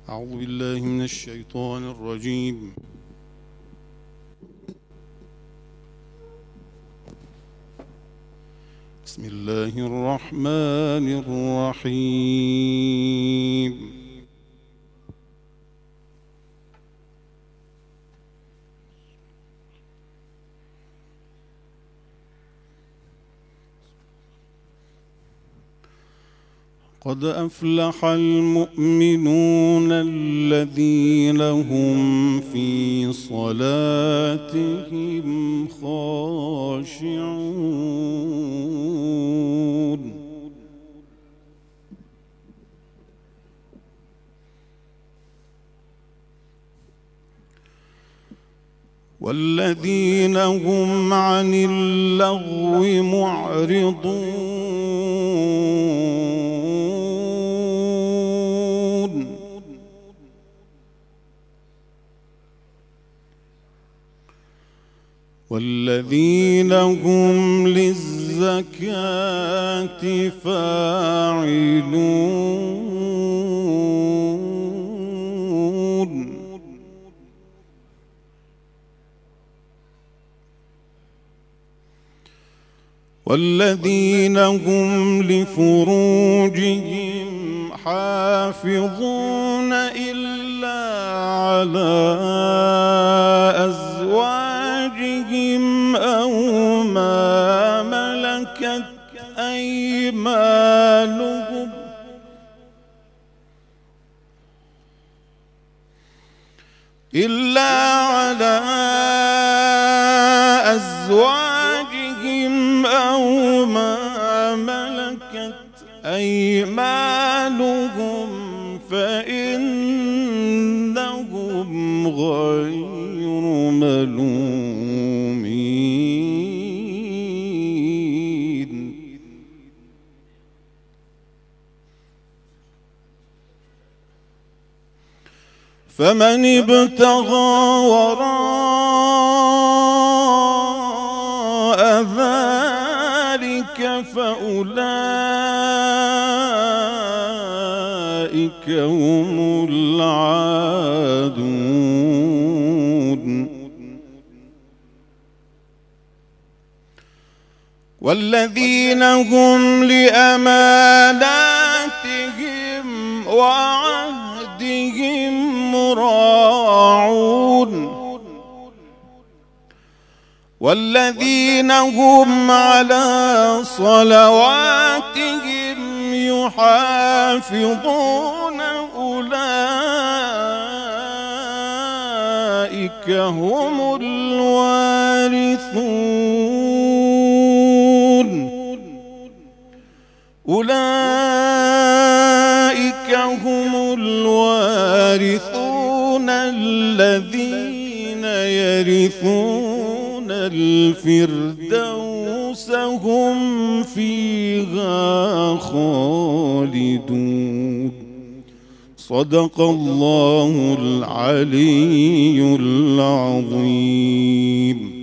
أعوذ بالله من الشيطان الرجيم. بسم الله الرحمن الرحيم. قد أفلح المؤمنون الذين هم في صلاتهم خاشعون والذين هم عن اللغو معرضون والذين هم للزكاة فاعلون والذين هم لفروجهم حافظون إلا على أزواجهم أو ما ملكت أيمانهم أو ما ملكت أيمانهم فإنهم غير ملومين. فمن ابتغى وراء ذلك فأولئك هم العادون. والذين هم لأماناتهم وعهدهم راعون والذين هم على صلواتهم يحافظون أولئك هم الوارثون الذين يرثون الفردوس هم فيها خالدون. صدق الله العلي العظيم.